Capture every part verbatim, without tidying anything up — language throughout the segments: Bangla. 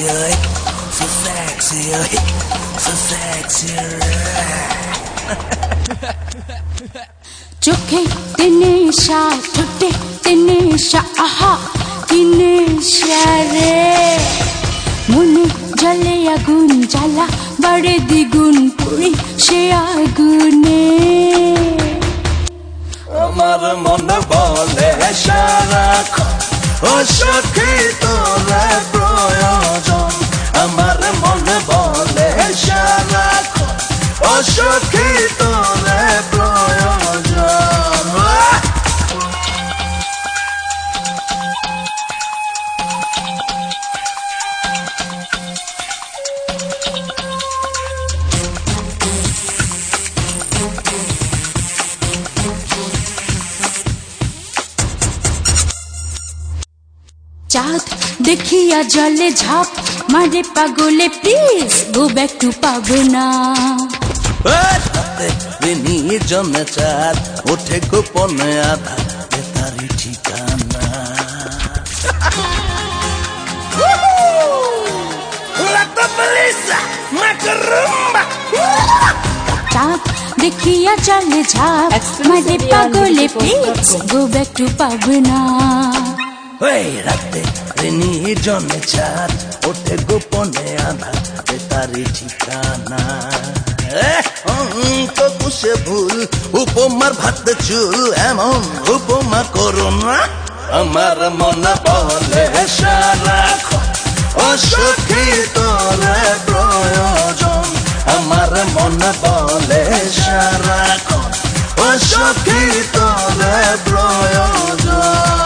so sexy, so sexy. চোখে নেশা, ঠোঁটে নেশা, আহা কি নেশা রে, মনে জলে আগুন জ্বালা বাড়ে দ্বিগুণ পুরি সে আগুনে। আমার মন বলে সারাক্ষণ ও সখী তোরে প্রয়োজন, আমার মন বলে সারাক্ষণ ও সখী তোরে প্রয়োজন। চাঁদ দেখিয়া জলে ঝাঁপ মারে পাগলে, please go back to Pabna. নির্জন চাঁদ ওঠে গোপনে আধার, তারি ঠিকানা। চাঁদ দেখিয়া জলে ঝাঁপ মারে পাগলে, please go back to Pabna. রাতে নির্জনে চাঁদ ওঠে গোপনে আধার, তারি ঠিকানা। কুশে ভুল উপমার ভাত চুল, এমন উপমা করো না। আমার মন বলে সারাক্ষণ ও সখী তোরে প্রয়োজন, আমার মন বলে সারাক্ষণ ও সখী তোরে প্রয়োজন।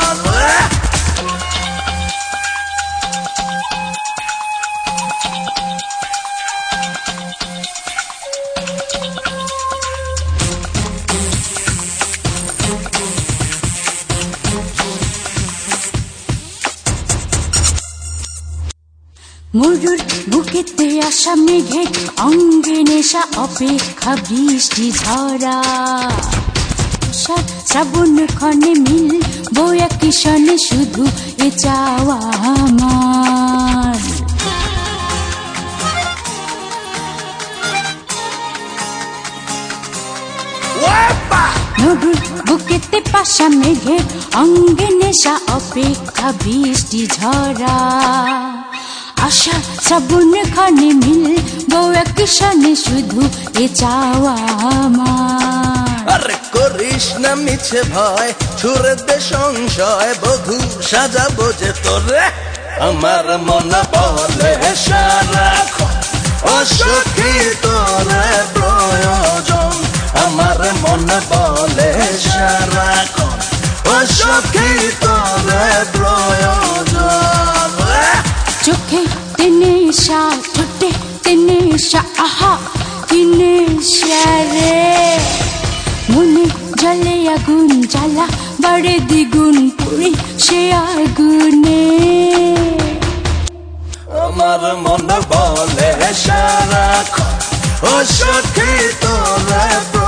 মরুর বুকেতে আসা মেঘে অঙ্গে নেশা, অপেক্ষা বৃষ্টি ঝরা, শ্রাবণ ক্ষণে মিল বয়া কিষণে, শুধু এ চাওয়া আমার। মরুর বুকেতে পাশা মেঘে অঙ্গে নেশা, অপেক্ষা বৃষ্টি ঝরা, আশা শ্রাবণ ক্ষণে মিল বয়া কিষণে, শুধু এ চাওয়া আমার। আরে করিস না মিছে ভয়, ছুড়ে দে সংশয়, বধূ সাজাবো যে তোরে। আমার মন বলে সারাক্ষণ ও সখী তোরে প্রয়োজন, আমার মন বলে সারাক্ষণ ও সখী তোরে প্রয়োজন। চোখে নেশা, ঠোঁটে নেশা, আহা কি নেশা রে, মনে জলে আগুন জ্বালা বাড়ে দ্বিগুণ পুরি সে আগুনে। আমার মন বলে সারাক্ষণ ও সখী তোরে